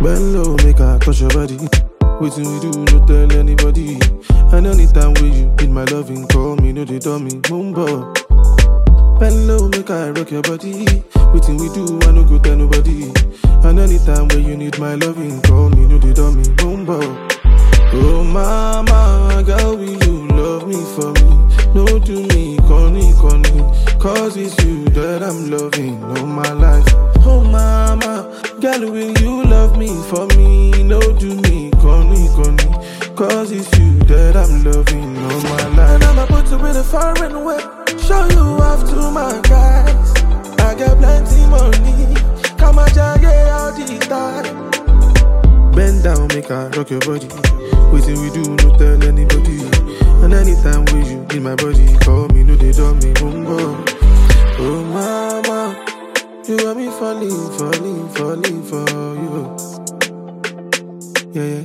Bend low, make I touch your body. Waiting we do, no tell anybody. And anytime when you need my loving, call me, no they dummy, mumbo. Bend low, make I rock your body. Waiting we do, I no go tell nobody. And anytime when you need my loving, call me, no they dummy, mumbo. Oh mama, girl, will you love me for me? No do me, conny, cause it's you that I'm loving all my life. Oh mama, girl, will you love me for me? No do me, conny, cause it's you that I'm loving all my life. And I'ma put you in a foreign way, show you off to my guys. I got plenty money, come on, jaggy all the time. Bend down, make I rock your body. Waiting we do, no tell anybody. And anytime when you need my body, call me, no they dumb me, mumbo. Oh mama, you got me falling for you. Yeah.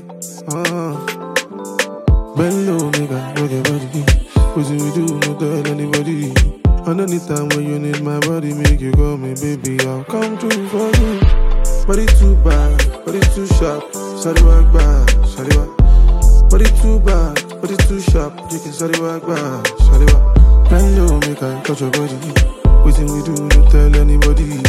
Bend low, make I rock your body. Waiting we do, no tell anybody. And anytime when you need my body, make you call me, baby, I'll come through for you. Body too bad, body too sharp. Sorry, walk back, sorry, walk. Body too bad, body too sharp. You can sorry, walk back, sorry, walk. Bend low, make I touch your body. Waiting we do, don't tell anybody.